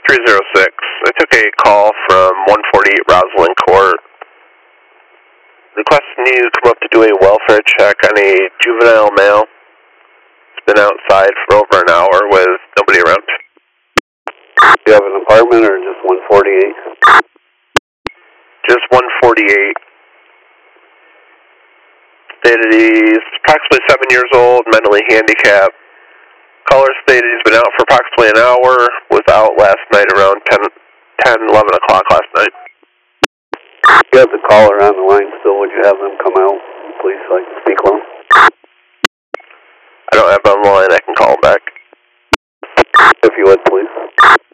306. I took a call from 148 Rosalind Court requesting you to come up to do a welfare check on a juvenile male. It's been outside for over an hour with nobody around. Do you have an apartment or just 148? Just 148. Stated he's approximately 7 years old, mentally handicapped. Caller stated he's been out for approximately an hour, was out last night around 11 o'clock last night. You have the caller on the line still. Would you have them come out, please, so I can speak with them? I don't have them on the line. I can call him back. If you would, please.